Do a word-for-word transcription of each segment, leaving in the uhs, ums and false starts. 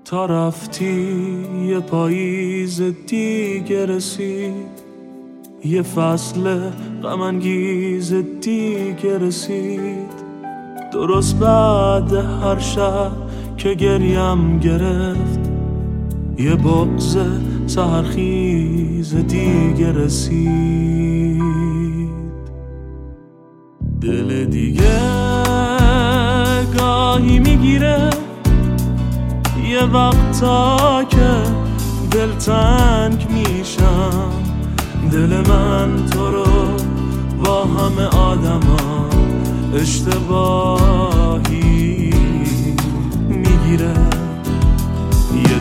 تا رفتی یه پاییز دیگه رسید، یه فصل غم انگیز دیگه رسید. درست بعد هر شب که گریم گرفت، یه بغض سحرخیز دیگه رسید. دل دیگه گاهی میگیره یه وقتا که دلتنگ میشم. دل من تو رو با همه آدما اشتباهی میگیره. یه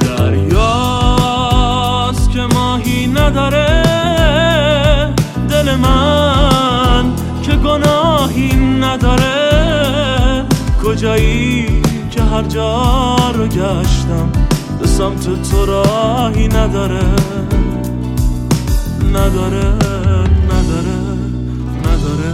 دریاست که ماهی نداره، دل من که گناهی نداره. کجایی که هر جا رو گشتم به سمت تو راهی نداره، نداره نداره نداره.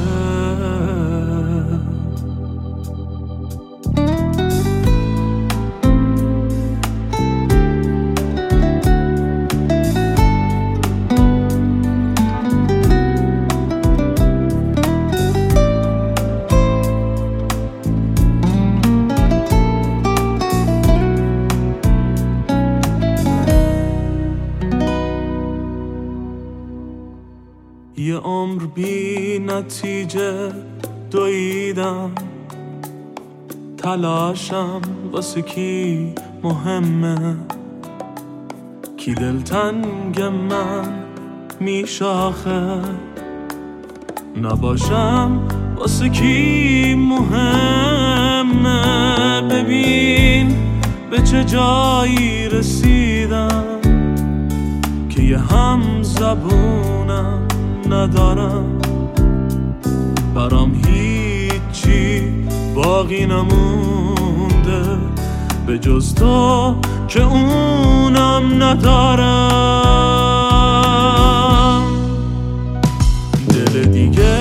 یه عمر بی نتیجه دویدم، تلاشم واسه کی مهمه؟ کی دلتنگ من میشاخه؟ نباشم واسه کی مهمه؟ ببین به چه جایی رسیدم که یه هم زبونم ندارم. برام هیچی باقی نمونده به جز تو که اونم ندارم. دل دیگه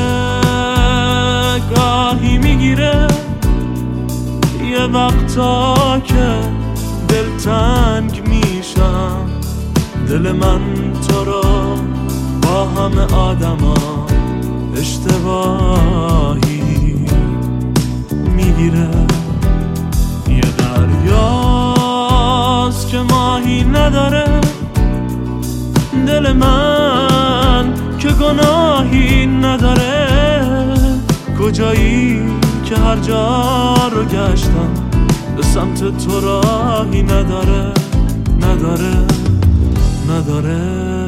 گاهی میگیره یه وقتا که دلتنگ میشم. دل من تو رو با همه آدما اشتباهی میگیره. یه دریاست که ماهی نداره، دل من که گناهی نداره. کجایی که هر جا رو گشتم به سمت تو راهی نداره، نداره نداره.